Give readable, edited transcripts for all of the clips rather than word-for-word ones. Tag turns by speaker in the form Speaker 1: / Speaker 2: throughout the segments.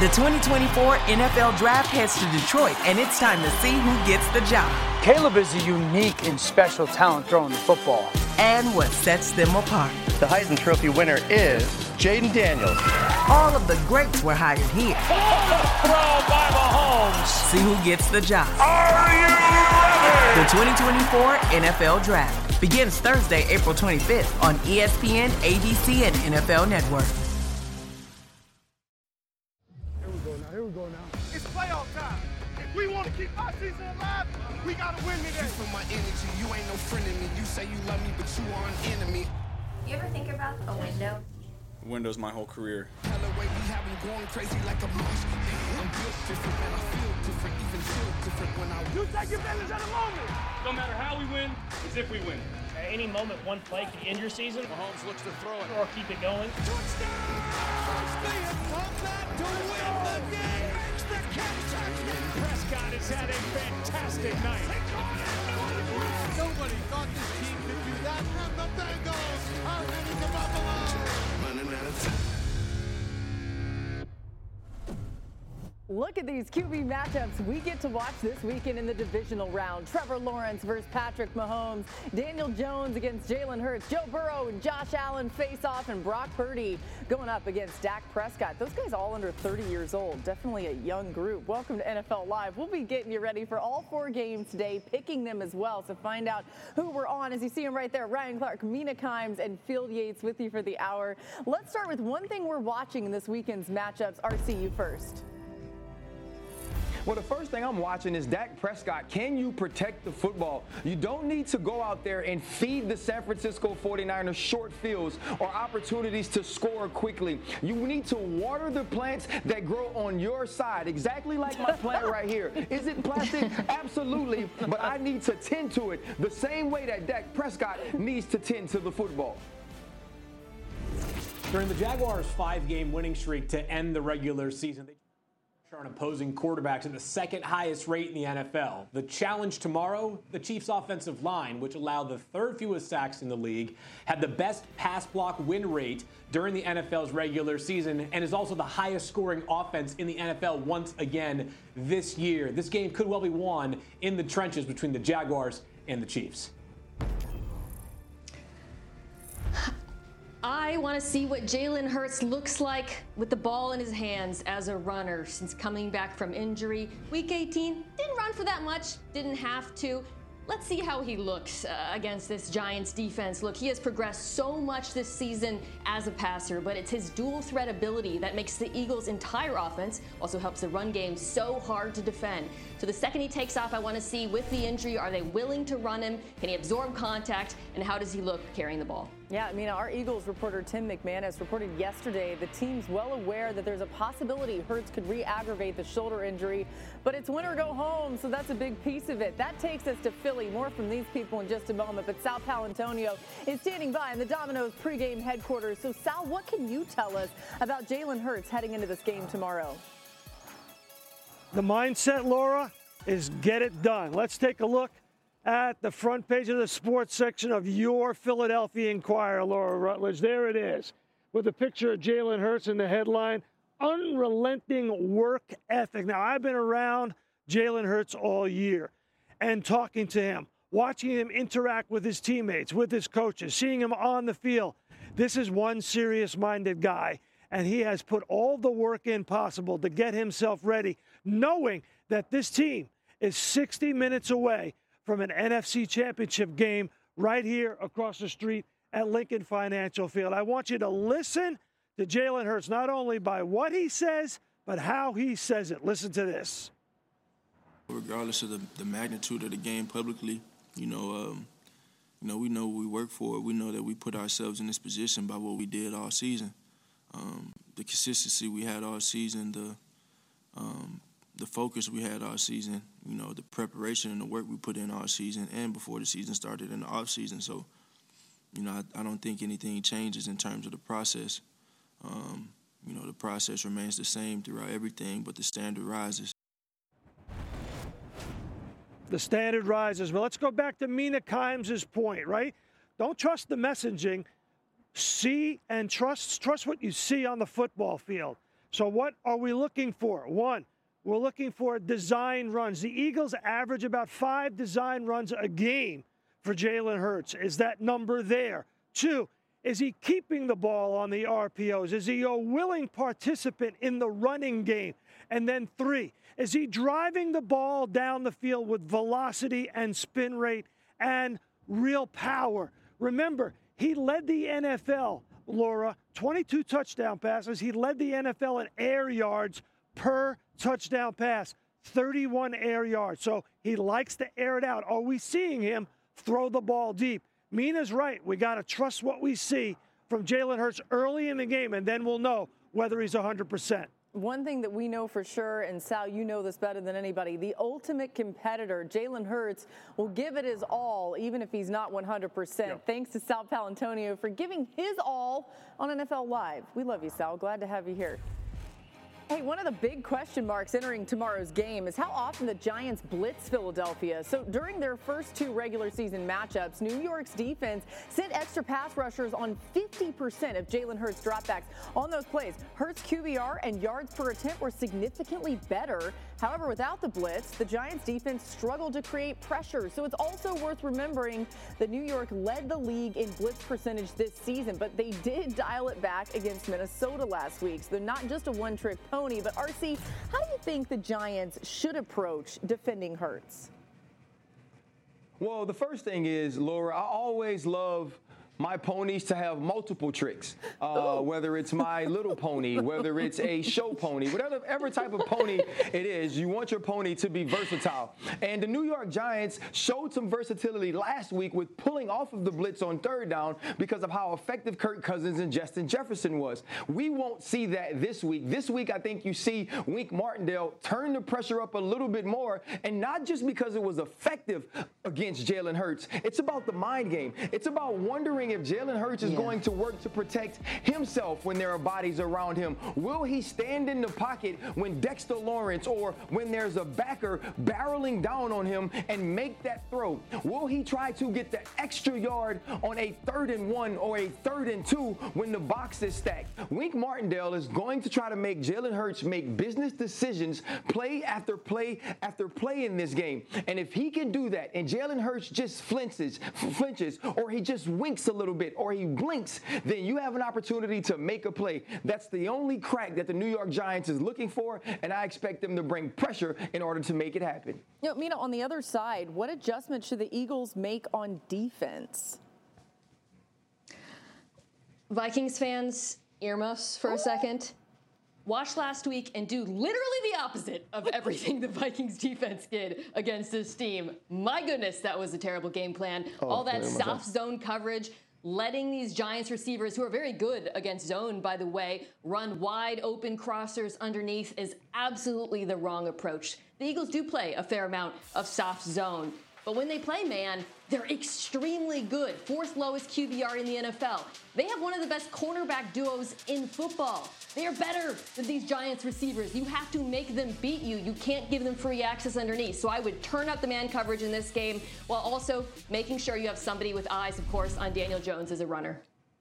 Speaker 1: The 2024 NFL Draft heads to Detroit, and it's time to see who gets the job.
Speaker 2: Caleb is a unique and special talent throwing the football.
Speaker 1: And what sets them apart.
Speaker 3: The Heisman Trophy winner is Jaden Daniels.
Speaker 1: All of the greats were hired here.
Speaker 4: Throw by Mahomes.
Speaker 1: See who gets the job.
Speaker 4: Are you ready?
Speaker 1: The 2024 NFL Draft begins Thursday, April 25th on ESPN, ABC, and NFL Network.
Speaker 5: Here we go now.
Speaker 6: It's playoff time. If we want to keep our season alive, we got to win today.
Speaker 7: You feel my energy. You ain't no friend of me. You say you love me, but you are an enemy.
Speaker 8: You ever think about a window?
Speaker 9: Windows my whole career.
Speaker 7: Hella way we have been going crazy like a mosh. I'm built different and I feel different, even feel different when I
Speaker 6: You take advantage of the moment.
Speaker 4: No matter how we win, it's if we win.
Speaker 10: At any moment, one play could end your season.
Speaker 4: Mahomes looks to throw it.
Speaker 10: Or keep it going.
Speaker 6: Touchdown! They have come back to win the game. Makes the catch.
Speaker 4: Prescott has had a fantastic night.
Speaker 6: Nobody thought this team could do that. And the Bengals are heading to Buffalo.
Speaker 7: running out of time.
Speaker 11: Look at these QB matchups we get to watch this weekend in the divisional round. Trevor Lawrence versus Patrick Mahomes. Daniel Jones against Jalen Hurts. Joe Burrow and Josh Allen face off, and Brock Purdy going up against Dak Prescott. Those guys all under 30 years old. Definitely a young group. Welcome to NFL Live. We'll be getting you ready for all 4 games today, picking them as well. So find out who we're on. As you see them right there, Ryan Clark, Mina Kimes, and Field Yates with you for the hour. Let's start with one thing we're watching in this weekend's matchups. RC, you first.
Speaker 12: Well, the first thing I'm watching is Dak Prescott. Can you protect the football? You don't need to go out there and feed the San Francisco 49ers short fields or opportunities to score quickly. You need to water the plants that grow on your side, exactly like my plant right here. Is it plastic? Absolutely, but I need to tend to it the same way that Dak Prescott needs to tend to the football.
Speaker 13: During the Jaguars' 5-game winning streak to end the regular season, they on opposing quarterbacks at the second highest rate in the NFL. The challenge tomorrow, the Chiefs' offensive line, which allowed the 3rd fewest sacks in the league, had the best pass block win rate during the NFL's regular season, and is also the highest scoring offense in the NFL once again this year. This game could well be won in the trenches between the Jaguars and the Chiefs.
Speaker 8: I want to see what Jalen Hurts looks like with the ball in his hands as a runner since coming back from injury. Week 18, didn't run for that much, didn't have to. Let's see how he looks against this Giants defense. Look, he has progressed so much this season as a passer, but it's his dual threat ability that makes the Eagles' entire offense, also helps the run game so hard to defend. So the second he takes off, I want to see with the injury, are they willing to run him? Can he absorb contact? And how does he look carrying the ball?
Speaker 11: Yeah, I mean, our Eagles reporter Tim McManus reported yesterday the team's well aware that there's a possibility Hurts could re-aggravate the shoulder injury, but it's win or go home, so that's a big piece of it. That takes us to Philly. More from these people in just a moment, but Sal Paolantonio is standing by in the Domino's pregame headquarters. So, Sal, what can you tell us about Jalen Hurts heading into this game tomorrow?
Speaker 5: The mindset, Laura, is get it done. Let's take a look at the front page of the sports section of your Philadelphia Inquirer, Laura Rutledge. There it is, with a picture of Jalen Hurts in the headline, unrelenting work ethic. Now, I've been around Jalen Hurts all year and talking to him, watching him interact with his teammates, with his coaches, seeing him on the field. This is one serious-minded guy, and he has put all the work in possible to get himself ready, knowing that this team is 60 minutes away from an NFC Championship game right here across the street at Lincoln Financial Field. I want you to listen to Jalen Hurts, not only by what he says, but how he says it. Listen to this.
Speaker 14: Regardless of the magnitude of the game publicly, we know what we work for. We know that we put ourselves in this position by what we did all season. The consistency we had all season, the focus we had all season, the preparation and the work we put in all season and before the season started in the off season. So, I don't think anything changes in terms of the process. The process remains the same throughout everything, but the standard rises.
Speaker 5: The standard rises. Well, let's go back to Mina Kimes' point, right? Don't trust the messaging. See and trust what you see on the football field. So what are we looking for? One, we're looking for design runs. The Eagles average about 5 design runs a game for Jalen Hurts. Is that number there? 2, is he keeping the ball on the RPOs? Is he a willing participant in the running game? And then 3, is he driving the ball down the field with velocity and spin rate and real power? Remember, he led the NFL, Laura, 22 touchdown passes. He led the NFL in air yards per touchdown pass, 31 air yards. So he likes to air it out. Are we seeing him throw the ball deep? Mina's right. We got to trust what we see from Jalen Hurts early in the game, and then we'll know whether he's 100%.
Speaker 11: One thing that we know for sure, and Sal, you know this better than anybody, the ultimate competitor, Jalen Hurts, will give it his all, even if he's not 100%. Yep. Thanks to Sal Paolantonio for giving his all on NFL Live. We love you, Sal. Glad to have you here. Hey, one of the big question marks entering tomorrow's game is how often the Giants blitz Philadelphia. So during their first 2 regular season matchups, New York's defense sent extra pass rushers on 50% of Jalen Hurts' dropbacks. On those plays, Hurts' QBR and yards per attempt were significantly better. However, without the blitz, the Giants defense struggled to create pressure. So it's also worth remembering that New York led the league in blitz percentage this season, but they did dial it back against Minnesota last week. So they're not just a one-trick pony. But RC, how do you think the Giants should approach defending Hurts?
Speaker 12: Well, the first thing is, Laura, I always love my ponies to have multiple tricks, whether it's My Little Pony, whether it's a show pony, whatever type of pony it is, you want your pony to be versatile. And the New York Giants showed some versatility last week with pulling off of the blitz on 3rd down because of how effective Kirk Cousins and Justin Jefferson was. We won't see that this week. This week, I think you see Wink Martindale turn the pressure up a little bit more, and not just because it was effective against Jalen Hurts. It's about the mind game. It's about wondering if Jalen Hurts is going to work to protect himself when there are bodies around him. Will he stand in the pocket when Dexter Lawrence or when there's a backer barreling down on him and make that throw? Will he try to get the extra yard on a 3rd and 1 or a 3rd and 2 when the box is stacked? Wink Martindale is going to try to make Jalen Hurts make business decisions play after play after play in this game. And if he can do that and Jalen Hurts just flinches, or he just winks a little bit, or he blinks, then you have an opportunity to make a play. That's the only crack that the New York Giants is looking for, and I expect them to bring pressure in order to make it happen.
Speaker 11: You know, Mina, on the other side, what adjustments should the Eagles make on defense?
Speaker 8: Vikings fans, earmuffs for a second. Watch last week and do literally the opposite of everything the Vikings defense did against this team. My goodness, that was a terrible game plan. All that soft zone coverage, letting these Giants receivers, who are very good against zone, by the way, run wide open crossers underneath is absolutely the wrong approach. The Eagles do play a fair amount of soft zone, but when they play man, they're extremely good. 4th lowest QBR in the NFL. They have one of the best cornerback duos in football. They are better than these Giants receivers. You have to make them beat you. You can't give them free access underneath. So I would turn up the man coverage in this game while also making sure you have somebody with eyes, of course, on Daniel Jones as a runner.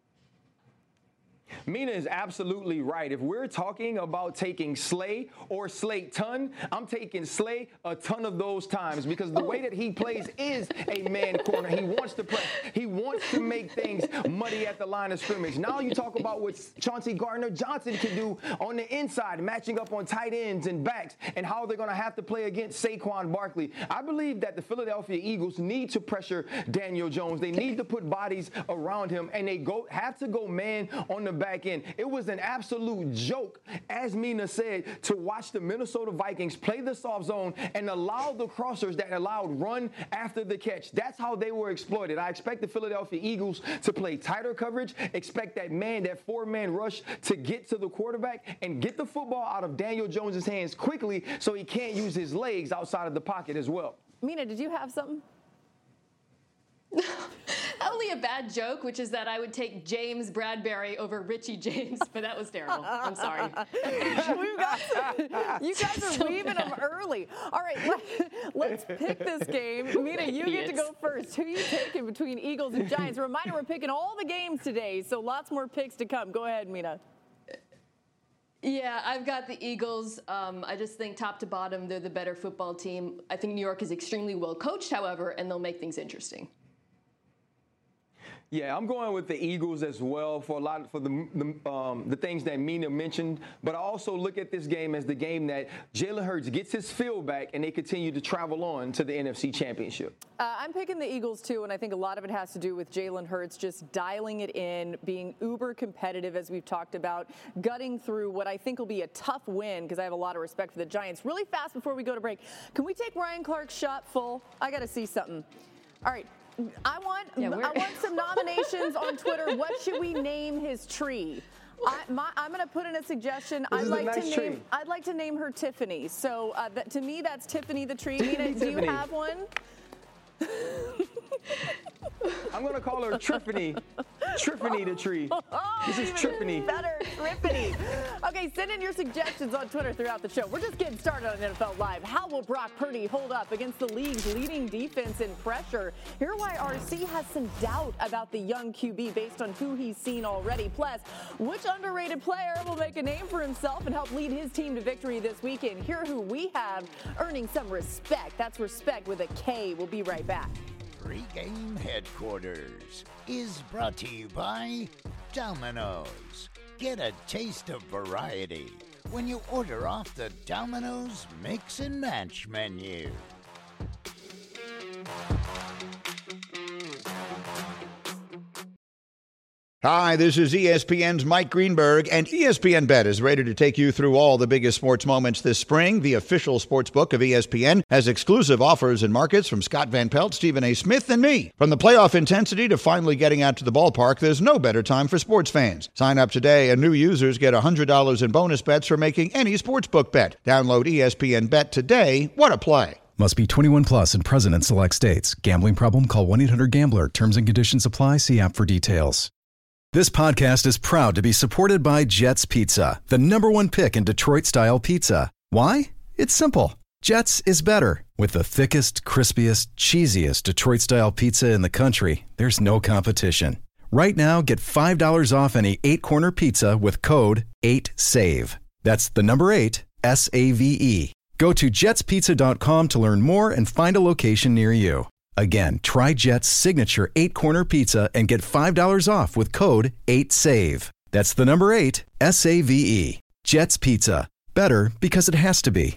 Speaker 12: Mina is absolutely right. If we're talking about taking Slay or Slay-ton, I'm taking Slay a ton of those times because the way that he plays is a man corner. He wants to press. He wants to make things muddy at the line of scrimmage. Now you talk about what Chauncey Gardner-Johnson can do on the inside, matching up on tight ends and backs, and how they're going to have to play against Saquon Barkley. I believe that the Philadelphia Eagles need to pressure Daniel Jones. They need to put bodies around him, and they have to go man on the back end. It was an absolute joke, as Mina said, to watch the Minnesota Vikings play the soft zone and allow the crossers that allowed run after the catch. That's how they were exploited. I expect the Philadelphia Eagles to play tighter coverage, expect that 4-man rush to get to the quarterback and get the football out of Daniel Jones' hands quickly so he can't use his legs outside of the pocket as well.
Speaker 11: Mina, did you have something?
Speaker 8: Only a bad joke, which is that I would take James Bradbury over Richie James, but that was terrible. I'm sorry.
Speaker 11: You guys are leaving them early. All right, let's pick this game. Mina, you get to go first. Who are you taking between Eagles and Giants? Reminder, we're picking all the games today, so lots more picks to come. Go ahead, Mina.
Speaker 8: Yeah, I've got the Eagles. I just think top to bottom, they're the better football team. I think New York is extremely well coached, however, and they'll make things interesting.
Speaker 12: Yeah, I'm going with the Eagles as well for the things that Mina mentioned. But I also look at this game as the game that Jalen Hurts gets his feel back and they continue to travel on to the NFC Championship.
Speaker 11: I'm picking the Eagles too, and I think a lot of it has to do with Jalen Hurts just dialing it in, being uber competitive as we've talked about, gutting through what I think will be a tough win because I have a lot of respect for the Giants. Really fast before we go to break, can we take Ryan Clark's shot full? I got to see something. All right. I want some nominations on Twitter. What should we name his tree? I'm going to put in a suggestion. I'd like to name her Tiffany. So to me, that's Tiffany the tree. Mina, do you have one?
Speaker 12: I'm going to call her Triffany. Triffany the tree. This is Triffany.
Speaker 11: Better, Triffany. Okay, send in your suggestions on Twitter throughout the show. We're just getting started on NFL Live. How will Brock Purdy hold up against the league's leading defense in pressure? Hear why RC has some doubt about the young QB based on who he's seen already. Plus, which underrated player will make a name for himself and help lead his team to victory this weekend? Hear who we have earning some respect. That's respect with a K. We'll be right back.
Speaker 15: Pre-game headquarters is brought to you by Domino's. Get a taste of variety when you order off the Domino's Mix and Match menu.
Speaker 16: Hi, this is ESPN's Mike Greenberg, and ESPN Bet is ready to take you through all the biggest sports moments this spring. The official sports book of ESPN has exclusive offers and markets from Scott Van Pelt, Stephen A. Smith, and me. From the playoff intensity to finally getting out to the ballpark, there's no better time for sports fans. Sign up today, and new users get $100 in bonus bets for making any sportsbook bet. Download ESPN Bet today. What a play.
Speaker 17: Must be 21 plus and present in select states. Gambling problem? Call 1-800-GAMBLER. Terms and conditions apply. See app for details. This podcast is proud to be supported by Jets Pizza, the #1 pick in Detroit-style pizza. Why? It's simple. Jets is better. With the thickest, crispiest, cheesiest Detroit-style pizza in the country, there's no competition. Right now, get $5 off any 8-corner pizza with code 8SAVE. That's the number 8, S-A-V-E. Go to jetspizza.com to learn more and find a location near you. Again, try Jet's signature 8-corner pizza and get $5 off with code 8SAVE. That's the number 8, S-A-V-E. Jet's Pizza. Better because it has to be.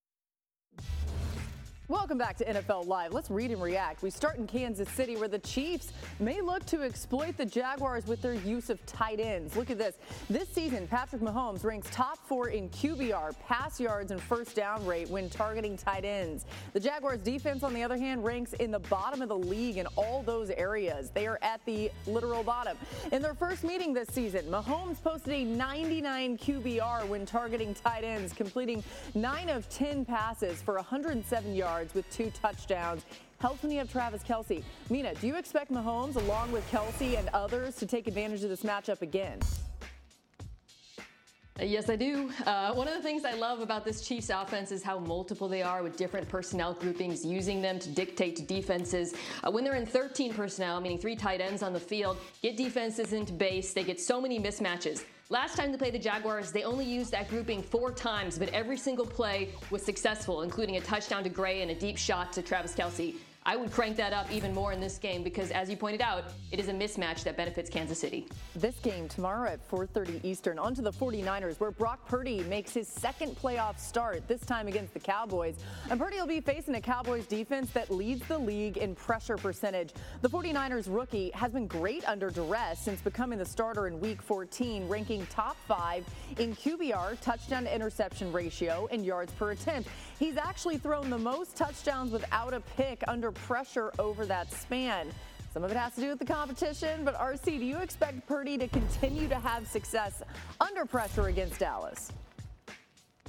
Speaker 11: Welcome back to NFL Live. Let's read and react. We start in Kansas City, where the Chiefs may look to exploit the Jaguars with their use of tight ends. Look at this. This season, Patrick Mahomes ranks top 4 in QBR, pass yards, and first down rate when targeting tight ends. The Jaguars defense, on the other hand, ranks in the bottom of the league in all those areas. They are at the literal bottom. In their first meeting this season, Mahomes posted a 99 QBR when targeting tight ends, completing 9 of 10 passes for 107 yards with 2 touchdowns. Helps when you have Travis Kelce. Mina, do you expect Mahomes, along with Kelce and others, to take advantage of this matchup again?
Speaker 8: Yes, I do. One of the things I love about this Chiefs offense is how multiple they are with different personnel groupings, using them to dictate to defenses. When they're in 13 personnel, meaning 3 tight ends on the field, get defenses into base, they get so many mismatches. Last time they played the Jaguars, they only used that grouping 4 times, but every single play was successful, including a touchdown to Gray and a deep shot to Travis Kelce. I would crank that up even more in this game because, as you pointed out, it is a mismatch that benefits Kansas City.
Speaker 11: This game tomorrow at 4:30 Eastern. On to the 49ers, where Brock Purdy makes his second playoff start, this time against the Cowboys. And Purdy will be facing a Cowboys defense that leads the league in pressure percentage. The 49ers rookie has been great under duress since becoming the starter in Week 14, ranking top 5 in QBR, touchdown to interception ratio, and yards per attempt. He's actually thrown the most touchdowns without a pick under pressure over that span. Some of it has to do with the competition, but RC, do you expect Purdy to continue to have success under pressure against Dallas?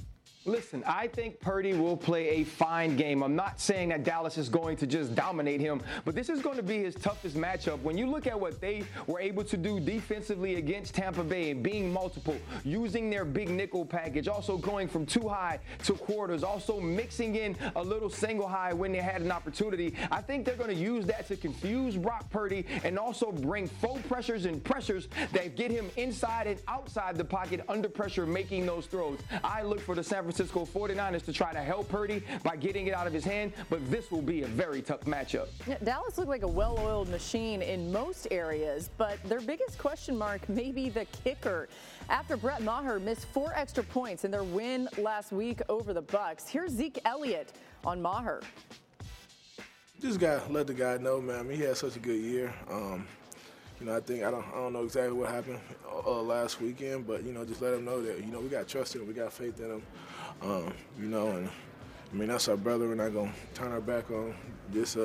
Speaker 12: Listen, I think Purdy will play a fine game. I'm not saying that Dallas is going to just dominate him, but this is going to be his toughest matchup. When you look at what they were able to do defensively against Tampa Bay and being multiple, using their big nickel package, also going from 2 high to quarters, also mixing in a little single high when they had an opportunity, I think they're going to use that to confuse Brock Purdy and also bring faux pressures and pressures that get him inside and outside the pocket under pressure, making those throws. I look for the San Francisco 49ers to try to help Purdy by getting it out of his hand, but this will be a very tough matchup.
Speaker 11: Yeah, Dallas looked like a well-oiled machine in most areas, but their biggest question mark may be the kicker. After Brett Maher missed 4 extra points in their win last week over the Bucs, here's Zeke Elliott on Maher.
Speaker 18: Just got to let the guy know, man. I mean, he had such a good year. I think I don't know exactly what happened last weekend, but just let him know that we got trust in him, we got faith in him, and I mean that's our brother. We're not gonna turn our back on this.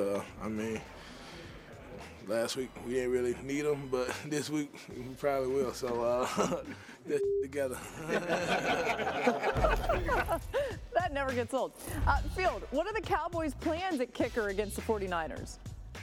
Speaker 18: Last week we didn't really need him, but this week we probably will. So let's together.
Speaker 11: That never gets old. Field, what are the Cowboys' plans at kicker against the 49ers?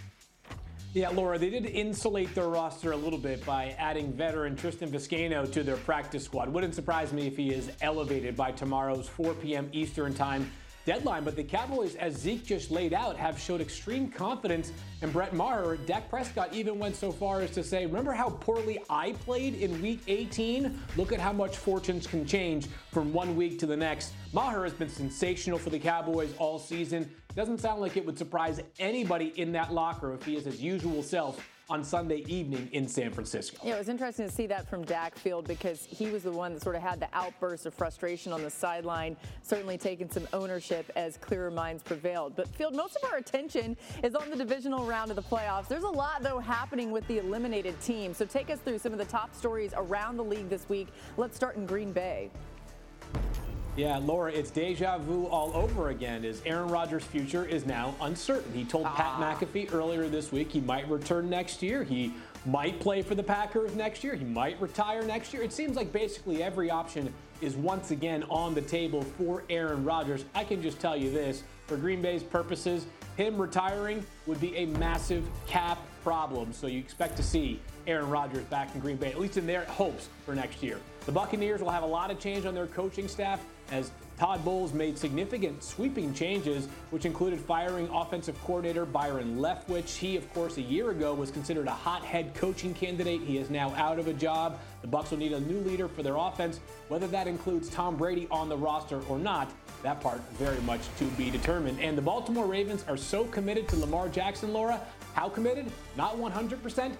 Speaker 13: Yeah, Laura, they did insulate their roster a little bit by adding veteran Tristan Vizcaino to their practice squad. Wouldn't surprise me if he is elevated by tomorrow's 4 p.m. Eastern time deadline. But the Cowboys, as Zeke just laid out, have showed extreme confidence in Brett Maher. Dak Prescott even went so far as to say, remember how poorly I played in Week 18? Look at how much fortunes can change from one week to the next. Maher has been sensational for the Cowboys all season. Doesn't sound like it would surprise anybody in that locker room if he is his usual self on Sunday evening in San Francisco.
Speaker 11: Yeah, it was interesting to see that from Dak, Field, because he was the one that sort of had the outburst of frustration on the sideline, certainly taking some ownership as clearer minds prevailed. But Field, most of our attention is on the divisional round of the playoffs. There's a lot, though, happening with the eliminated teams. So take us through some of the top stories around the league this week. Let's start in Green Bay.
Speaker 13: Yeah, Laura, it's deja vu all over again as Aaron Rodgers' future is now uncertain. He told Pat McAfee earlier this week he might return next year. He might play for the Packers next year. He might retire next year. It seems like basically every option is once again on the table for Aaron Rodgers. I can just tell you this, for Green Bay's purposes, him retiring would be a massive cap problem. So you expect to see Aaron Rodgers back in Green Bay, at least in their hopes for next year. The Buccaneers will have a lot of change on their coaching staff as Todd Bowles made significant sweeping changes, which included firing offensive coordinator Byron Leftwich. He, of course, a year ago was considered a hot head coaching candidate. He is now out of a job. The Bucs will need a new leader for their offense. Whether that includes Tom Brady on the roster or not, that part very much to be determined. And the Baltimore Ravens are so committed to Lamar Jackson, Laura. How committed? Not 100%,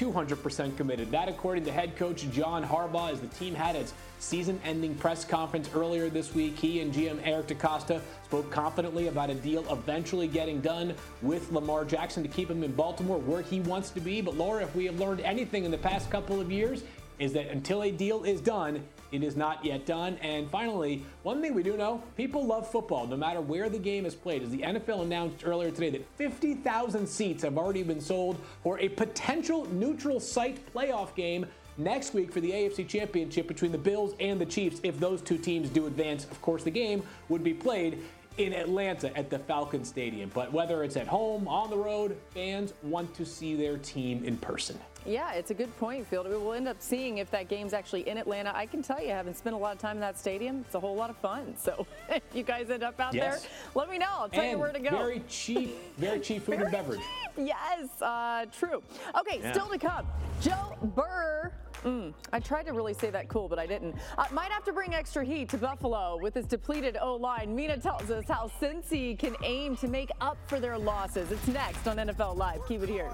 Speaker 13: 200% committed. That, according to head coach John Harbaugh, as the team had its season-ending press conference earlier this week. He and GM Eric DeCosta spoke confidently about a deal eventually getting done with Lamar Jackson to keep him in Baltimore where he wants to be. But Laura, if we have learned anything in the past couple of years, is that until a deal is done, it is not yet done. And finally, one thing we do know, people love football no matter where the game is played. As the NFL announced earlier today that 50,000 seats have already been sold for a potential neutral site playoff game next week for the AFC Championship between the Bills and the Chiefs. If those two teams do advance, of course, the game would be played in Atlanta at the Falcon Stadium. But whether it's at home, on the road, fans want to see their team in person.
Speaker 11: Yeah, it's a good point, Field. We will end up seeing if that game's actually in Atlanta. I can tell you, having spent a lot of time in that stadium, it's a whole lot of fun. So if you guys end up out there, let me know. I'll tell you where to go.
Speaker 13: Very cheap food and beverage.
Speaker 11: Cheap. Yes, true. Okay, still to come. Joe Burrow. I tried to really say that cool, but I didn't. Might have to bring extra heat to Buffalo with his depleted O-line. Mina tells us how Cincy can aim to make up for their losses. It's next on NFL Live. Keep it here.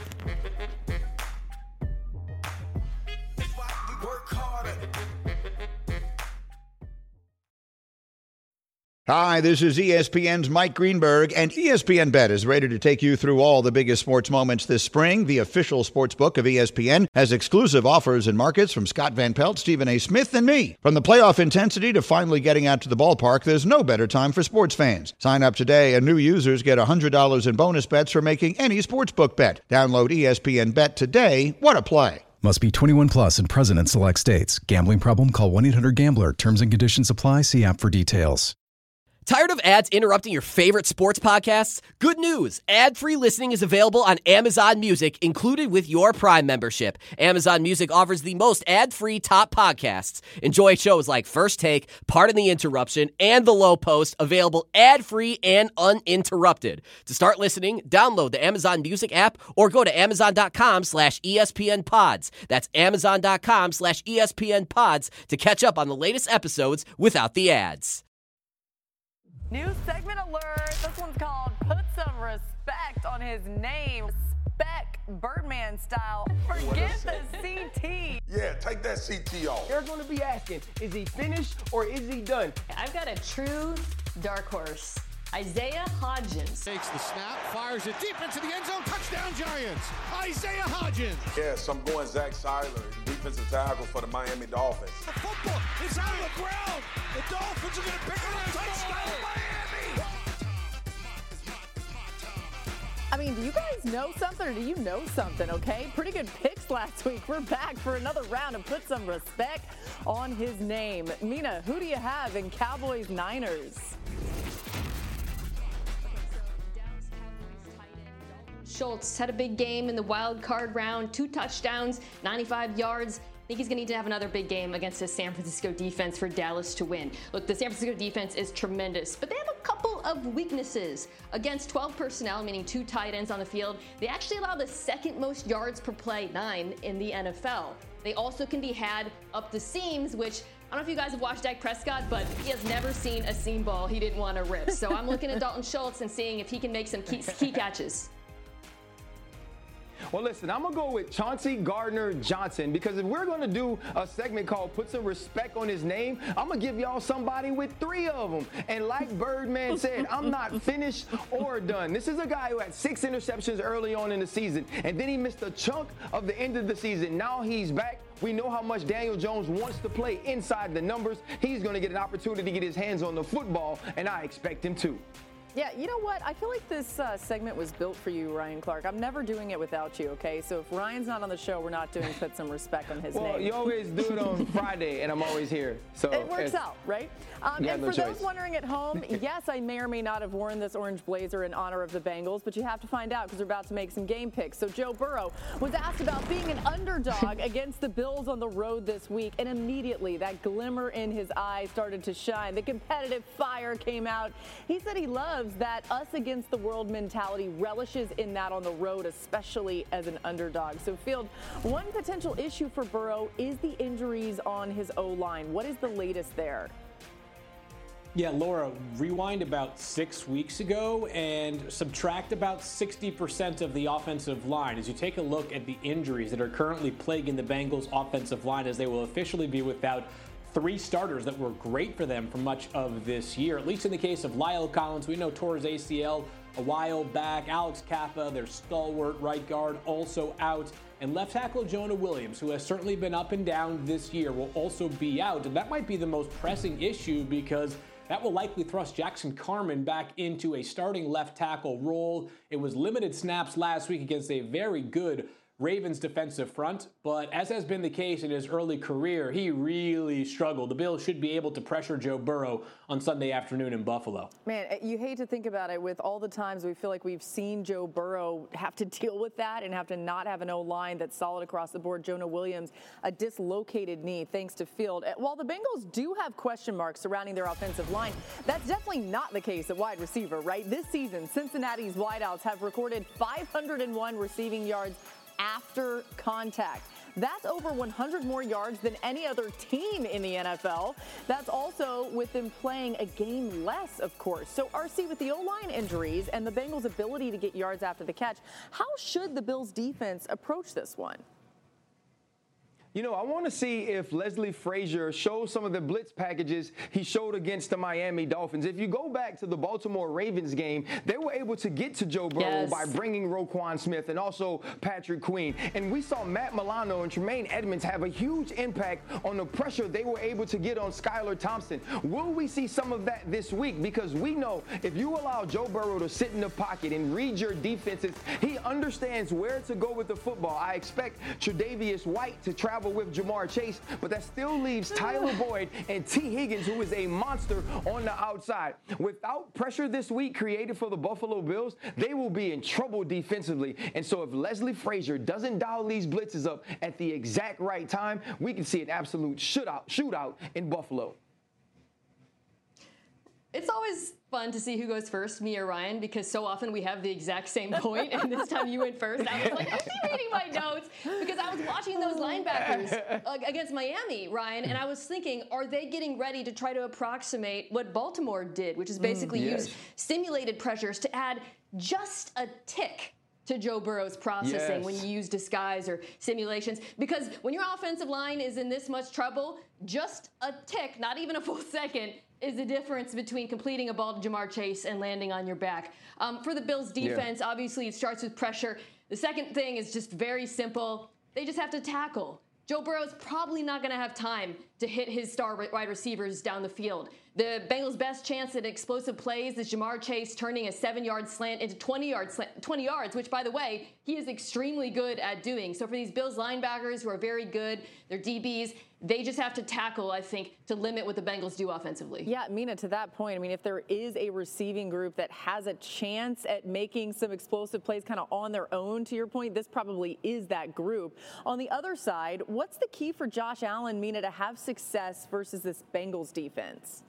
Speaker 6: Work harder.
Speaker 16: Hi, this is ESPN's Mike Greenberg, and ESPN Bet is ready to take you through all the biggest sports moments this spring. The official sports book of ESPN has exclusive offers and markets from Scott Van Pelt, Stephen A. Smith, and me. From the playoff intensity to finally getting out to the ballpark, there's no better time for sports fans. Sign up today, and new users get $100 in bonus bets for making any sportsbook bet. Download ESPN Bet today. What a play.
Speaker 17: Must be 21 plus and present in select states. Gambling problem? Call 1-800-GAMBLER. Terms and conditions apply. See app for details.
Speaker 19: Tired of ads interrupting your favorite sports podcasts? Good news. Ad-free listening is available on Amazon Music, included with your Prime membership. Amazon Music offers the most ad-free top podcasts. Enjoy shows like First Take, Pardon the Interruption, and The Low Post, available ad-free and uninterrupted. To start listening, download the Amazon Music app or go to amazon.com/ESPN Pods. That's amazon.com/ESPN Pods to catch up on the latest episodes without the ads.
Speaker 11: New segment alert. This one's called Put Some Respect on His Name. Respect Birdman style. Forget the CT.
Speaker 20: Yeah, take that CT off.
Speaker 3: They're going to be asking, is he finished or is he done?
Speaker 8: I've got a true dark horse. Isaiah Hodgins.
Speaker 4: Takes the snap, fires it deep into the end zone. Touchdown Giants. Isaiah Hodgins.
Speaker 20: Yes, I'm going Zach Seiler, defensive tackle for the Miami Dolphins.
Speaker 6: The football is out of the ground. The Dolphins are going to pick it up. Touchdown Miami.
Speaker 11: I mean, do you guys know something or do you know something, okay? Pretty good picks last week. We're back for another round and Put Some Respect on His Name. Mina, who do you have in Cowboys-Niners?
Speaker 8: Schultz had a big game in the wild card round, 2 touchdowns, 95 yards. I think he's going to need to have another big game against the San Francisco defense for Dallas to win. Look, the San Francisco defense is tremendous, but they have a couple of weaknesses. Against 12 personnel, meaning 2 tight ends on the field, they actually allow the second most yards per play, 9, in the NFL. They also can be had up the seams, which I don't know if you guys have watched Dak Prescott, but he has never seen a seam ball he didn't want to rip. So I'm looking at Dalton Schultz and seeing if he can make some key catches.
Speaker 12: Well, listen, I'm going to go with Chauncey Gardner-Johnson because if we're going to do a segment called Put Some Respect on His Name, I'm going to give y'all somebody with 3 of them. And like Birdman said, I'm not finished or done. This is a guy who had 6 interceptions early on in the season, and then he missed a chunk of the end of the season. Now he's back. We know how much Daniel Jones wants to play inside the numbers. He's going to get an opportunity to get his hands on the football, and I expect him to.
Speaker 11: Yeah, you know what? I feel like this segment was built for you, Ryan Clark. I'm never doing it without you, okay? So if Ryan's not on the show, we're not doing Put Some Respect on His Name.
Speaker 12: Well, you always do it on Friday, and I'm always here. So
Speaker 11: it works out, right? And for those wondering at home, yes, I may or may not have worn this orange blazer in honor of the Bengals, but you have to find out because we're about to make some game picks. So Joe Burrow was asked about being an underdog against the Bills on the road this week, and immediately that glimmer in his eye started to shine. The competitive fire came out. He said he loves that us against the world mentality, relishes in that on the road, especially as an underdog. So, Field, one potential issue for Burrow is the injuries on his O-line. What is the latest there?
Speaker 13: Yeah, Laura, rewind about 6 weeks ago and subtract about 60% of the offensive line as you take a look at the injuries that are currently plaguing the Bengals offensive line, as they will officially be without 3 starters that were great for them for much of this year. At least in the case of Lyle Collins, we know tore his ACL a while back. Alex Kappa, their stalwart right guard, also out. And left tackle Jonah Williams, who has certainly been up and down this year, will also be out. And that might be the most pressing issue because that will likely thrust Jackson Carman back into a starting left tackle role. It was limited snaps last week against a very good Ravens defensive front, but as has been the case in his early career, he really struggled. The Bills should be able to pressure Joe Burrow on Sunday afternoon in Buffalo.
Speaker 11: Man, you hate to think about it with all the times we feel like we've seen Joe Burrow have to deal with that and have to not have an O-line that's solid across the board. Jonah Williams, a dislocated knee thanks to Field. While the Bengals do have question marks surrounding their offensive line, that's definitely not the case at wide receiver, right? This season, Cincinnati's wideouts have recorded 501 receiving yards after contact. That's over 100 more yards than any other team in the NFL. That's also with them playing a game less, of course. So, RC, with the O-line injuries and the Bengals' ability to get yards after the catch, how should the Bills' defense approach this one?
Speaker 12: You know, I want to see if Leslie Frazier shows some of the blitz packages he showed against the Miami Dolphins. If you go back to the Baltimore Ravens game, they were able to get to Joe Burrow by bringing Roquan Smith and also Patrick Queen. And we saw Matt Milano and Tremaine Edmonds have a huge impact on the pressure they were able to get on Skylar Thompson. Will we see some of that this week? Because we know if you allow Joe Burrow to sit in the pocket and read your defenses, he understands where to go with the football. I expect Tre'Davious White to travel with Jamar Chase, but that still leaves Tyler Boyd and T. Higgins, who is a monster on the outside. Without pressure this week created for the Buffalo Bills, they will be in trouble defensively. And so if Leslie Frazier doesn't dial these blitzes up at the exact right time, we can see an absolute shootout in Buffalo.
Speaker 8: It's always fun to see who goes first, me or Ryan, because so often we have the exact same point, and this time you went first. I was like, I'm reading my notes because I was watching those linebackers against Miami, Ryan, and I was thinking, are they getting ready to try to approximate what Baltimore did, which is basically use simulated pressures to add just a tick to Joe Burrow's processing when you use disguise or simulations? Because when your offensive line is in this much trouble, just a tick, not even a full second, is the difference between completing a ball to Jamar Chase and landing on your back. For the Bills defense, obviously it starts with pressure. The second thing is just very simple. They just have to tackle. Joe Burrow's probably not going to have time to hit his star wide receivers down the field. The Bengals' best chance at explosive plays is Jamar Chase turning a 7-yard slant into 20 yards, which, by the way, he is extremely good at doing. So for these Bills linebackers who are very good, they're DBs, they just have to tackle, I think, to limit what the Bengals do offensively.
Speaker 11: Yeah, Mina, to that point, I mean, if there is a receiving group that has a chance at making some explosive plays kind of on their own, to your point, this probably is that group. On the other side, what's the key for Josh Allen, Mina, to have success versus this Bengals defense?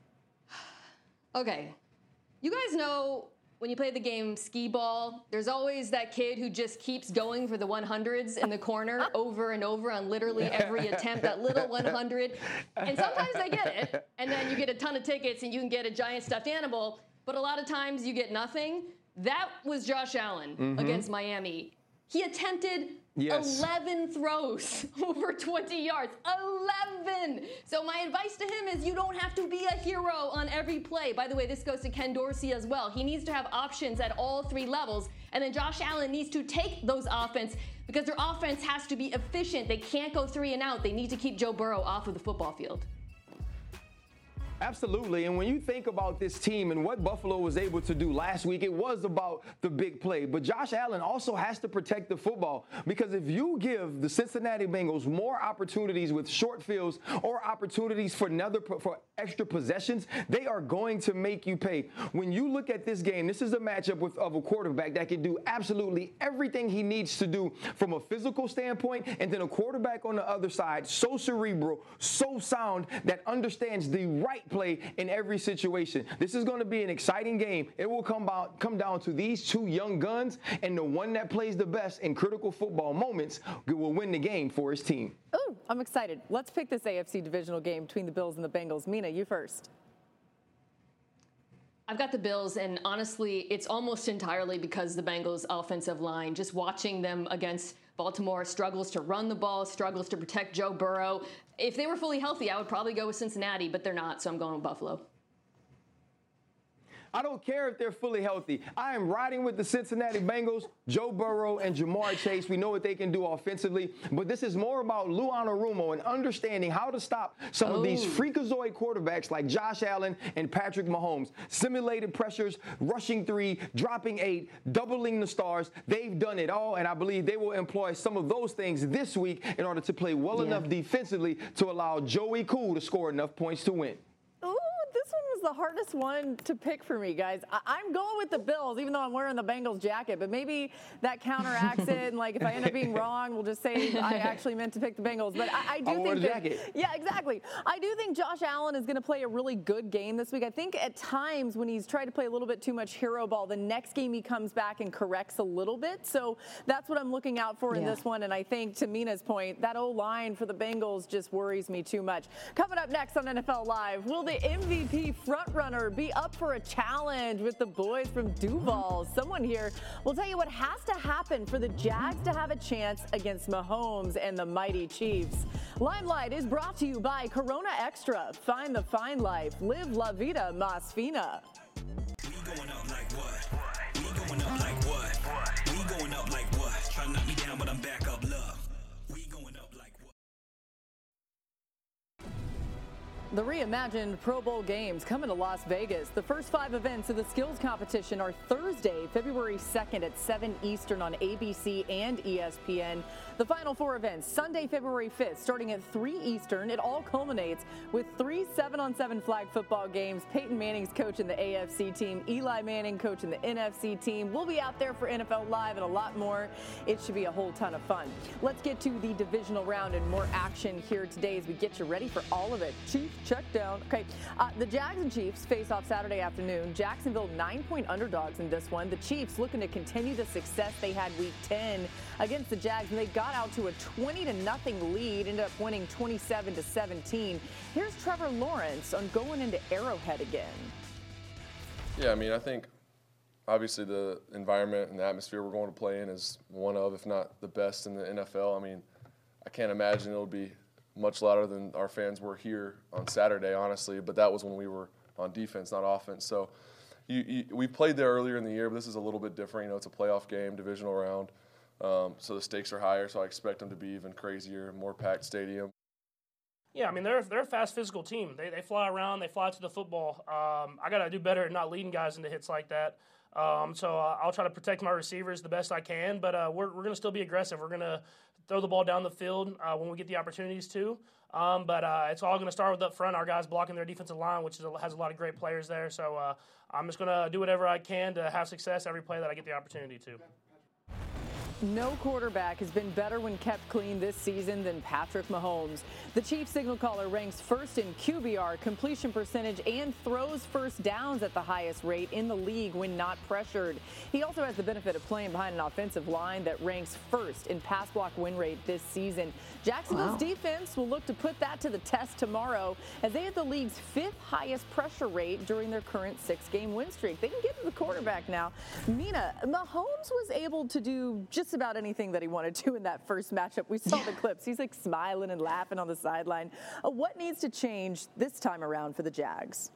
Speaker 8: Okay, you guys know when you play the game skee ball, there's always that kid who just keeps going for the 100s in the corner over and over on literally every attempt, that little 100. And sometimes they get it, and then you get a ton of tickets and you can get a giant stuffed animal, but a lot of times you get nothing. That was Josh Allen against Miami. He attempted 11 throws over 20 yards. 11! So my advice to him is you don't have to be a hero on every play. By the way, this goes to Ken Dorsey as well. He needs to have options at all three levels. And then Josh Allen needs to take those offense because their offense has to be efficient. They can't go 3 and out. They need to keep Joe Burrow off of the football field.
Speaker 12: Absolutely. And when you think about this team and what Buffalo was able to do last week, it was about the big play. But Josh Allen also has to protect the football, because if you give the Cincinnati Bengals more opportunities with short fields or opportunities for extra possessions, they are going to make you pay. When you look at this game, this is a matchup of a quarterback that can do absolutely everything he needs to do from a physical standpoint, and then a quarterback on the other side, so cerebral, so sound, that understands the right play in every situation. This is going to be an exciting game. It will come down to these two young guns, and the one that plays the best in critical football moments will win the game for his team.
Speaker 11: Ooh, I'm excited. Let's pick this AFC divisional game between the Bills and the Bengals. Mina, you first.
Speaker 8: I've got the Bills, and honestly, it's almost entirely because the Bengals' offensive line, just watching them against Baltimore, struggles to run the ball, struggles to protect Joe Burrow. If they were fully healthy, I would probably go with Cincinnati, but they're not, so I'm going with Buffalo.
Speaker 12: I don't care if they're fully healthy. I am riding with the Cincinnati Bengals, Joe Burrow and Jamar Chase. We know what they can do offensively, but this is more about Lou Anarumo and understanding how to stop some of these freakazoid quarterbacks like Josh Allen and Patrick Mahomes. Simulated pressures, rushing 3, dropping 8, doubling the stars. They've done it all, and I believe they will employ some of those things this week in order to play well enough defensively to allow Joey Cool to score enough points to win.
Speaker 11: This one was the hardest one to pick for me, guys. I'm going with the Bills, even though I'm wearing the Bengals jacket, but maybe that counteracts it, and like if I end up being wrong, we'll just say I actually meant to pick the Bengals. But I do think that, yeah, exactly. I do think Josh Allen is going to play a really good game this week. I think at times when he's tried to play a little bit too much hero ball, the next game he comes back and corrects a little bit. So that's what I'm looking out for in this one. And I think, to Mina's point, that O-line for the Bengals just worries me too much. Coming up next on NFL Live, will the MVP frontrunner be up for a challenge with the boys from Duval? Someone here will tell you what has to happen for the Jags to have a chance against Mahomes and the mighty Chiefs. Limelight is brought to you by Corona Extra. Find the fine life. Live La Vida Más Fina.
Speaker 7: We going up like what? We going up like what? We going up like what? Try to knock me down, but I'm back up, love. We going up like what?
Speaker 11: The reimagined Pro Bowl games coming to Las Vegas. The first 5 events of the skills competition are Thursday, February 2nd at 7 Eastern on ABC and ESPN. The final 4 events, Sunday, February 5th, starting at 3 Eastern. It all culminates with 3 7-on-7 flag football games. Peyton Manning's coaching the AFC team, Eli Manning coaching the NFC team. We'll be out there for NFL Live and a lot more. It should be a whole ton of fun. Let's get to the divisional round and more action here today as we get you ready for all of it. Chief, check down. Okay, the Jags and Chiefs face off Saturday afternoon. Jacksonville 9-point underdogs in this one. The Chiefs looking to continue the success they had week 10 against the Jags, and they got out to a 20-0 lead, ended up winning 27-17. Here's Trevor Lawrence on going into Arrowhead again.
Speaker 21: Yeah, I mean, I think obviously the environment and the atmosphere we're going to play in is one of, if not the best in the NFL. I mean, I can't imagine it'll be much louder than our fans were here on Saturday, honestly, but that was when we were on defense, not offense. So we played there earlier in the year, but this is a little bit different. You know, it's a playoff game, divisional round. So the stakes are higher, so I expect them to be even crazier, more packed stadium.
Speaker 10: Yeah, I mean, they're a fast, physical team. They fly around, they fly to the football. I got to do better at not leading guys into hits like that. So I'll try to protect my receivers the best I can, but we're going to still be aggressive. We're going to throw the ball down the field when we get the opportunities to. But it's all going to start with up front, our guys blocking their defensive line, which has a lot of great players there. So I'm just going to do whatever I can to have success every play that I get the opportunity to.
Speaker 11: No quarterback has been better when kept clean this season than Patrick Mahomes. The Chiefs signal caller ranks first in QBR, completion percentage, and throws first downs at the highest rate in the league when not pressured. He also has the benefit of playing behind an offensive line that ranks first in pass block win rate this season. Jacksonville's defense will look to put that to the test tomorrow as they have the league's 5th highest pressure rate during their current 6-game win streak. They can get to the quarterback now. Mina, Mahomes was able to do just about anything that he wanted to in that first matchup. We saw the clips. He's like smiling and laughing on the sideline. What needs to change this time around for the Jags?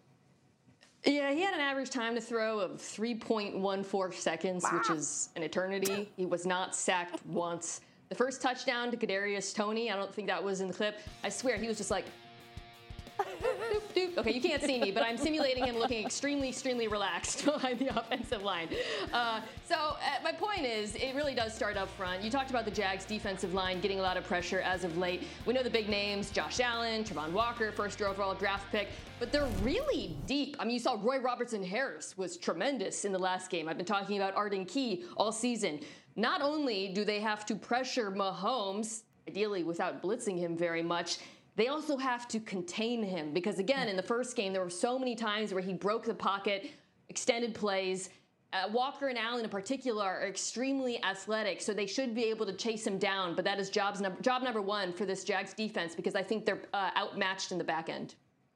Speaker 8: Yeah, he had an average time to throw of 3.14 seconds, which is an eternity. He was not sacked once. The first touchdown to Kadarius Toney, I don't think that was in the clip. I swear he was just like, doop, doop. Okay, you can't see me, but I'm simulating him looking extremely, extremely relaxed behind the offensive line. My point is, it really does start up front. You talked about the Jags defensive line getting a lot of pressure as of late. We know the big names, Josh Allen, Travon Walker, first overall draft pick, but they're really deep. I mean, you saw Roy Robertson-Harris was tremendous in the last game. I've been talking about Arden Key all season. Not only do they have to pressure Mahomes, ideally without blitzing him very much, they also have to contain him because, again, in the first game, there were so many times where he broke the pocket, extended plays. Walker and Allen in particular are extremely athletic, so they should be able to chase him down. But that is job number one for this Jags defense because I think they're outmatched in the back end.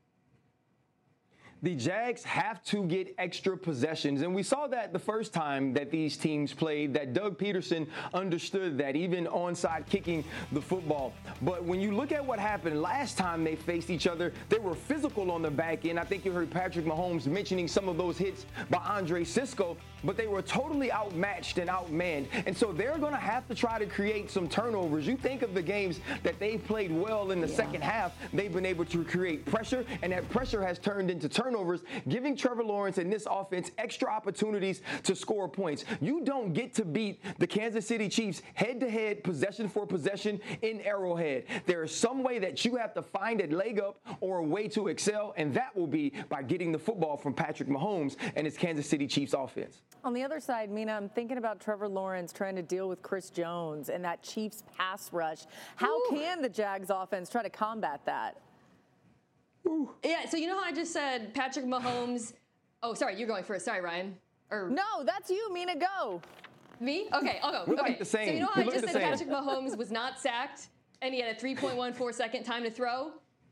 Speaker 12: The Jags have to get extra possessions, and we saw that the first time that these teams played, that Doug Peterson understood that, even onside kicking the football. But when you look at what happened last time they faced each other, they were physical on the back end. I think you heard Patrick Mahomes mentioning some of those hits by Andre Cisco, but they were totally outmatched and outmanned. And so they're going to have to try to create some turnovers. You think of the games that they've played well in the second half, they've been able to create pressure, and that pressure has turned into turnovers, giving Trevor Lawrence and this offense extra opportunities to score points. You don't get to beat the Kansas City Chiefs head-to-head, possession for possession in Arrowhead. There is some way that you have to find a leg up or a way to excel, and that will be by getting the football from Patrick Mahomes and his Kansas City Chiefs offense.
Speaker 11: On the other side, Mina, I'm thinking about Trevor Lawrence trying to deal with Chris Jones and that Chiefs pass rush. How can the Jags offense try to combat that?
Speaker 8: Yeah, so you know how I just said Patrick Mahomes. Oh, sorry, you're going first. Sorry, Ryan.
Speaker 11: No, that's you, Mina. Go.
Speaker 8: Me? Okay, I'll go.
Speaker 12: We look the same.
Speaker 8: So you know how I just said Patrick Mahomes was not sacked and he had a 3.14 second time to throw?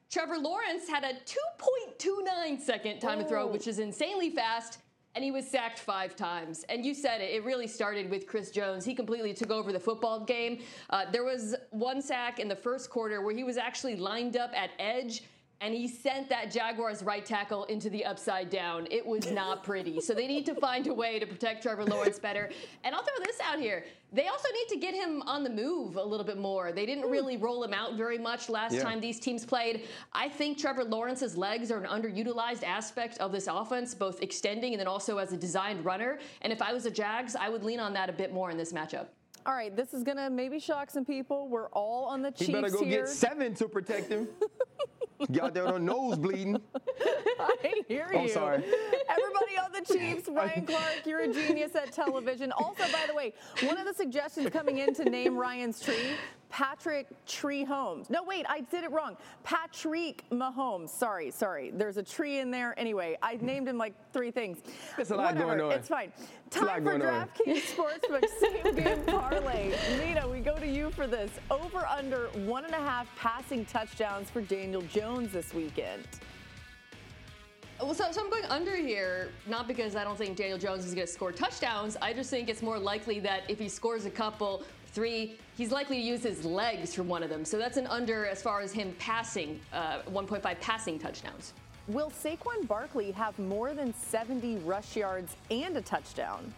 Speaker 8: Trevor Lawrence had a 2.29 second time to throw, which is insanely fast. And he was sacked 5 times. And you said it really started with Chris Jones. He completely took over the football game. There was one sack in the first quarter where he was actually lined up at edge, and he sent that Jaguars right tackle into the upside down. It was not pretty. So they need to find a way to protect Trevor Lawrence better. And I'll throw this out here. They also need to get him on the move a little bit more. They didn't really roll him out very much last time these teams played. I think Trevor Lawrence's legs are an underutilized aspect of this offense, both extending and then also as a designed runner. And if I was a Jags, I would lean on that a bit more in this matchup.
Speaker 11: All right, this is going to maybe shock some people. We're all on the Chiefs here.
Speaker 12: He better go get 7 to protect him. Get out there with a nose bleeding.
Speaker 11: I hear you.
Speaker 12: I'm sorry.
Speaker 11: Everybody on the Chiefs, Ryan Clark, you're a genius at television. Also, by the way, one of the suggestions coming in to name Ryan's tree, Patrick Tree Holmes. No, wait, I did it wrong. Patrick Mahomes. Sorry. There's a tree in there. Anyway, I named him like 3 things.
Speaker 12: There's a lot going on.
Speaker 11: It's fine. Time for DraftKings Sportsbook Same Game Parlay. Nina, we go to you for this. Over under 1.5 passing touchdowns for Daniel Jones this weekend.
Speaker 8: Well, so I'm going under here, not because I don't think Daniel Jones is going to score touchdowns. I just think it's more likely that if he scores a couple, 3, he's likely to use his legs for one of them. So that's an under as far as him passing, 1.5 passing touchdowns.
Speaker 11: Will Saquon Barkley have more than 70 rush yards and a touchdown?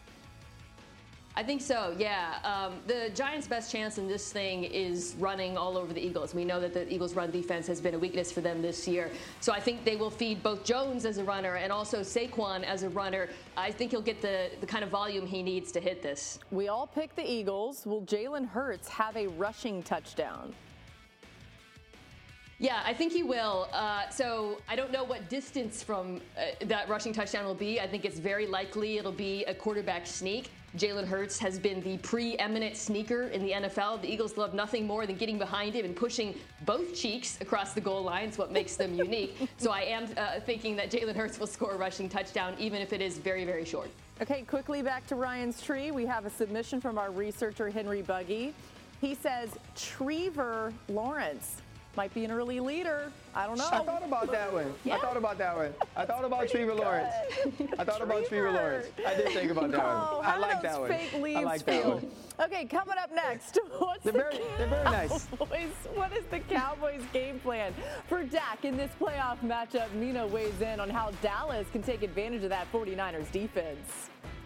Speaker 8: I think so, yeah. The Giants' best chance in this thing is running all over the Eagles. We know that the Eagles' run defense has been a weakness for them this year. So I think they will feed both Jones as a runner and also Saquon as a runner. I think he'll get the kind of volume he needs to hit this.
Speaker 11: We all pick the Eagles. Will Jalen Hurts have a rushing touchdown?
Speaker 8: Yeah, I think he will. So I don't know what distance from that rushing touchdown will be. I think it's very likely it'll be a quarterback sneak. Jalen Hurts has been the preeminent sneaker in the NFL. The Eagles love nothing more than getting behind him and pushing both cheeks across the goal line. It's what makes them unique. So I am thinking that Jalen Hurts will score a rushing touchdown, even if it is very, very short.
Speaker 11: Okay, quickly back to Ryan's tree. We have a submission from our researcher, Henry Buggy. He says Trevor Lawrence might be an early leader. I don't know.
Speaker 12: I thought about that one.
Speaker 11: Yeah.
Speaker 12: I thought about Trevor Lawrence. I thought about Trevor Lawrence. I did think about that one. I like that one.
Speaker 11: Fake leaves
Speaker 12: I like that one.
Speaker 11: Okay, coming up next,
Speaker 12: they're very nice.
Speaker 11: What is the Cowboys' game plan for Dak in this playoff matchup? Mina weighs in on how Dallas can take advantage of that 49ers defense.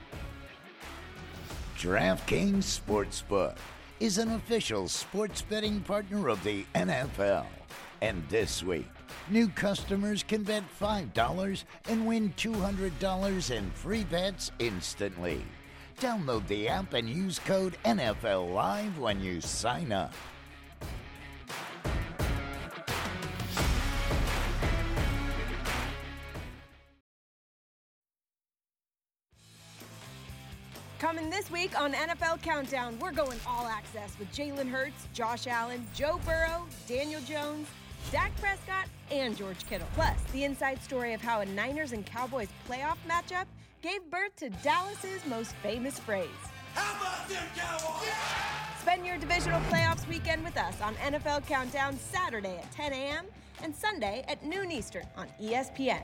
Speaker 15: DraftKings Sportsbook is an official sports betting partner of the NFL. And this week, new customers can bet $5 and win $200 in free bets instantly. Download the app and use code NFL Live when you sign up.
Speaker 2: Coming this week on NFL Countdown, we're going all access with Jalen Hurts, Josh Allen, Joe Burrow, Daniel Jones, Dak Prescott, and George Kittle. Plus, the inside story of how a Niners and Cowboys playoff matchup gave birth to Dallas's most famous phrase.
Speaker 7: How about them Cowboys? Yeah!
Speaker 2: Spend your divisional playoffs weekend with us on NFL Countdown Saturday at 10 a.m. and Sunday at noon Eastern on ESPN.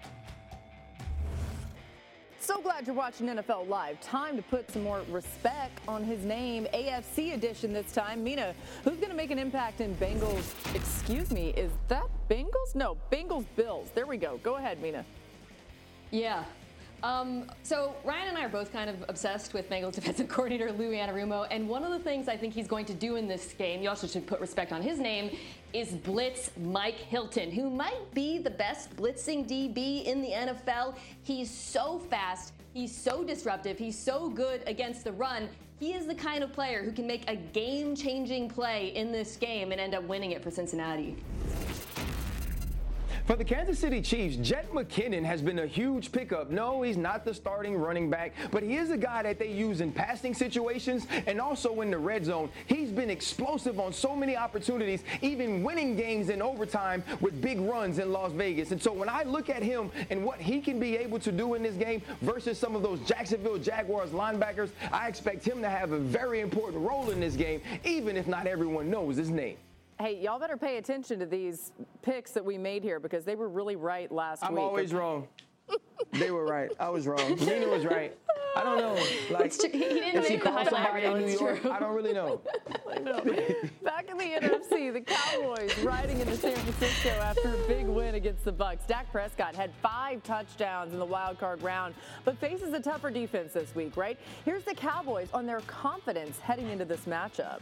Speaker 11: So glad you're watching NFL Live. Time to put some more respect on his name. AFC edition this time. Mina, who's going to make an impact in Bengals? Excuse me, is that Bengals? No, Bengals-Bills. There we go. Go ahead, Mina.
Speaker 8: Yeah. So Ryan and I are both kind of obsessed with Bengals defensive coordinator Lou Anarumo, and one of the things I think he's going to do in this game, you also should put respect on his name, is blitz Mike Hilton, who might be the best blitzing DB in the NFL. He's so fast, he's so disruptive, he's so good against the run. He is the kind of player who can make a game-changing play in this game and end up winning it for Cincinnati.
Speaker 12: For the Kansas City Chiefs, Jet McKinnon has been a huge pickup. No, he's not the starting running back, but he is a guy that they use in passing situations and also in the red zone. He's been explosive on so many opportunities, even winning games in overtime with big runs in Las Vegas. And so when I look at him and what he can be able to do in this game versus some of those Jacksonville Jaguars linebackers, I expect him to have a very important role in this game, even if not everyone knows his name.
Speaker 11: Hey, y'all better pay attention to these picks that we made here because they were really right last week.
Speaker 12: I'm always wrong. They were right. I was wrong. Nina was right. I don't know. Like,
Speaker 8: he didn't
Speaker 12: if she
Speaker 8: make the
Speaker 12: called
Speaker 8: highlight
Speaker 12: somebody
Speaker 8: reel,
Speaker 12: in New
Speaker 8: it's
Speaker 12: York,
Speaker 8: true.
Speaker 12: I don't really know.
Speaker 11: I know. Back in the NFC, the Cowboys riding into San Francisco after a big win against the Bucs. Dak Prescott had 5 touchdowns in the wild card round, but faces a tougher defense this week, right? Here's the Cowboys on their confidence heading into this matchup.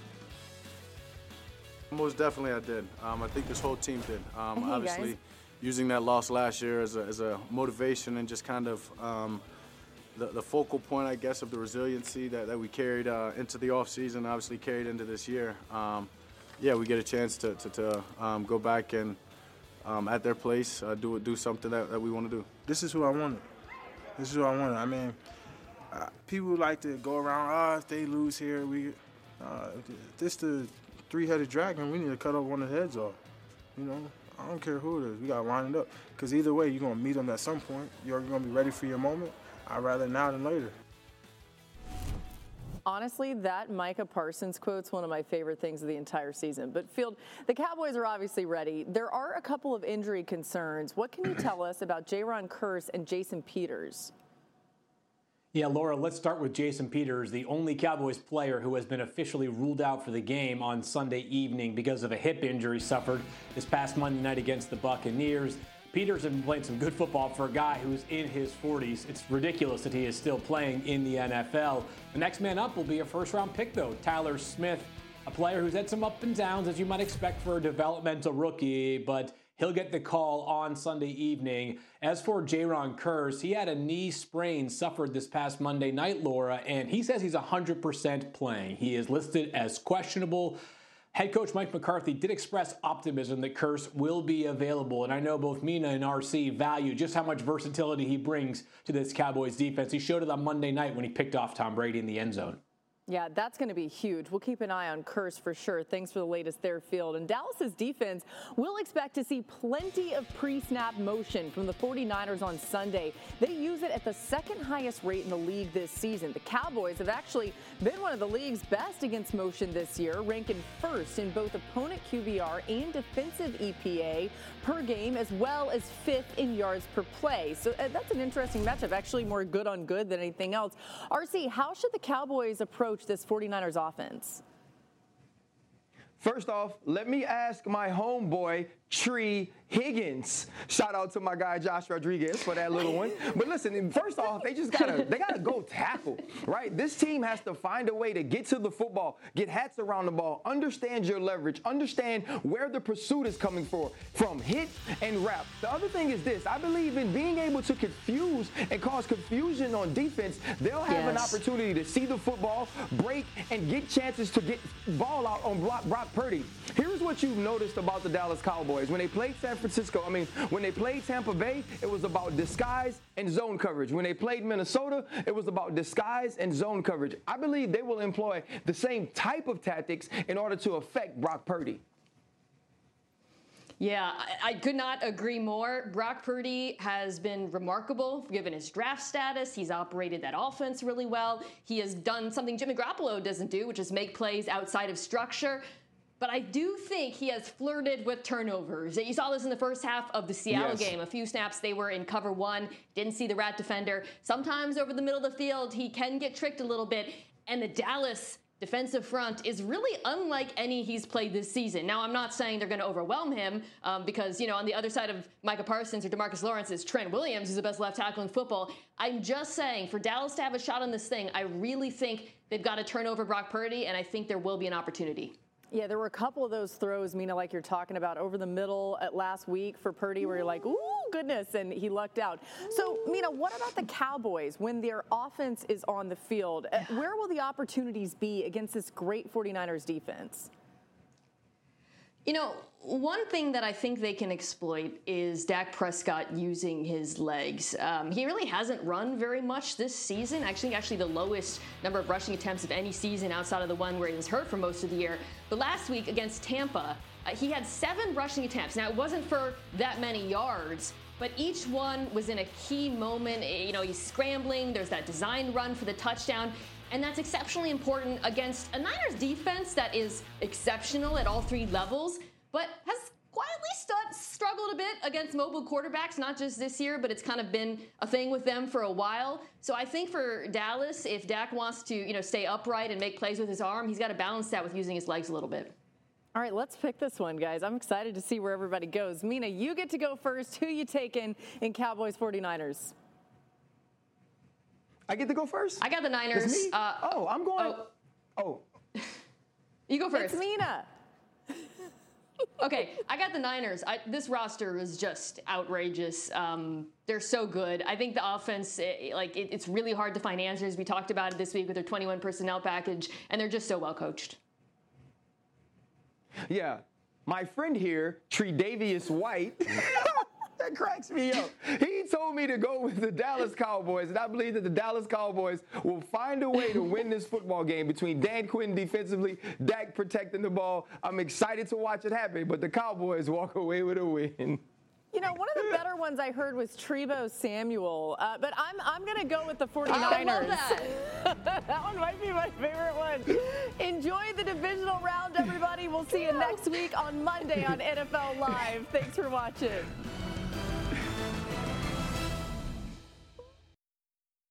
Speaker 1: Most definitely I did. I think this whole team did.
Speaker 11: Hey,
Speaker 1: obviously,
Speaker 11: guys.
Speaker 1: using that loss last year as a motivation and just kind of the focal point, I guess, of the resiliency that we carried into the offseason, obviously carried into this year. Yeah, we get a chance to go back and at their place do something that we want to do.
Speaker 18: This is who I wanted. This is who I wanted. I mean, people like to go around, if they lose here, this the three-headed dragon, we need to cut off one of the heads off. You know, I don't care who it is. We got to line it up. Because either way, you're going to meet them at some point. You're going to be ready for your moment. I'd rather now than later.
Speaker 11: Honestly, that Micah Parsons quote's one of my favorite things of the entire season. But, Field, the Cowboys are obviously ready. There are a couple of injury concerns. What can you tell us about Jayron Kearse and Jason Peters?
Speaker 13: Yeah, Laura, let's start with Jason Peters, the only Cowboys player who has been officially ruled out for the game on Sunday evening because of a hip injury suffered this past Monday night against the Buccaneers. Peters has been playing some good football for a guy who's in his 40s. It's ridiculous that he is still playing in the NFL. The next man up will be a first-round pick, though, Tyler Smith, a player who's had some up and downs, as you might expect for a developmental rookie, but he'll get the call on Sunday evening. As for Jayron Kearse, he had a knee sprain suffered this past Monday night, Laura, and he says he's 100% playing. He is listed as questionable. Head coach Mike McCarthy did express optimism that Kearse will be available, and I know both Mina and RC value just how much versatility he brings to this Cowboys defense. He showed it on Monday night when he picked off Tom Brady in the end zone.
Speaker 11: Yeah, that's going to be huge. We'll keep an eye on Kearse for sure. Thanks for the latest there, Field. And Dallas's defense will expect to see plenty of pre-snap motion from the 49ers on Sunday. They use it at the second highest rate in the league this season. The Cowboys have actually been one of the league's best against motion this year, ranking first in both opponent QBR and defensive EPA per game, as well as 5th in yards per play. So that's an interesting matchup, actually more good on good than anything else. RC, how should the Cowboys approach this 49ers offense?
Speaker 12: First off, let me ask my homeboy, Tree Higgins. Shout out to my guy, Josh Rodriguez, for that little one. But listen, first off, they gotta go tackle, right? This team has to find a way to get to the football, get hats around the ball, understand your leverage, understand where the pursuit is coming from hit and wrap. The other thing is this, I believe in being able to confuse and cause confusion on defense. They'll have an opportunity to see the football, break, and get chances to get ball out on Brock Purdy. Here's what you've noticed about the Dallas Cowboys. When they played when they played Tampa Bay, it was about disguise and zone coverage. When they played Minnesota, it was about disguise and zone coverage. I believe they will employ the same type of tactics in order to affect Brock Purdy.
Speaker 8: Yeah, I could not agree more. Brock Purdy has been remarkable given his draft status. He's operated that offense really well. He has done something Jimmy Garoppolo doesn't do, which is make plays outside of structure. But I do think he has flirted with turnovers. You saw this in the first half of the Seattle game. A few snaps, they were in cover one, didn't see the rat defender. Sometimes over the middle of the field, he can get tricked a little bit. And the Dallas defensive front is really unlike any he's played this season. Now, I'm not saying they're going to overwhelm him because, you know, on the other side of Micah Parsons or DeMarcus Lawrence is Trent Williams, who's the best left tackle in football. I'm just saying, for Dallas to have a shot on this thing, I really think they've got to turn over Brock Purdy, and I think there will be an opportunity.
Speaker 11: Yeah, there were a couple of those throws, Mina, like you're talking about, over the middle at last week for Purdy, where you're like, ooh, goodness, and he lucked out. So, Mina, what about the Cowboys when their offense is on the field? Where will the opportunities be against this great 49ers defense?
Speaker 8: You know, one thing that I think they can exploit is Dak Prescott using his legs. He really hasn't run very much this season. Actually the lowest number of rushing attempts of any season outside of the one where he was hurt for most of the year. But last week against Tampa, he had 7 rushing attempts. Now, it wasn't for that many yards, but each one was in a key moment. You know, he's scrambling. There's that designed run for the touchdown. And that's exceptionally important against a Niners defense that is exceptional at all three levels, but has quietly struggled a bit against mobile quarterbacks, not just this year, but it's kind of been a thing with them for a while. So I think for Dallas, if Dak wants to, stay upright and make plays with his arm, he's got to balance that with using his legs a little bit.
Speaker 11: All right, let's pick this one, guys. I'm excited to see where everybody goes. Mina, you get to go first. Who you taking in Cowboys 49ers?
Speaker 12: I get to go first?
Speaker 8: I got the Niners.
Speaker 12: It's me? I'm going. Oh.
Speaker 8: You go first.
Speaker 11: It's Mina.
Speaker 8: Okay, I got the Niners. This roster is just outrageous. They're so good. I think the offense, it's really hard to find answers. We talked about it this week with their 21 personnel package, and they're just so well coached.
Speaker 12: Yeah, my friend here, Tre'Davious White, that cracks me up. He told me to go with the Dallas Cowboys, and I believe that the Dallas Cowboys will find a way to win this football game between Dan Quinn defensively, Dak protecting the ball. I'm excited to watch it happen, but the Cowboys walk away with a win.
Speaker 11: One of the better ones I heard was Trebo Samuel, but I'm going to go with the 49ers.
Speaker 8: I love that.
Speaker 11: That one might be my favorite one. Enjoy the divisional round, everybody. We'll see you next week on Monday on NFL Live. Thanks for watching.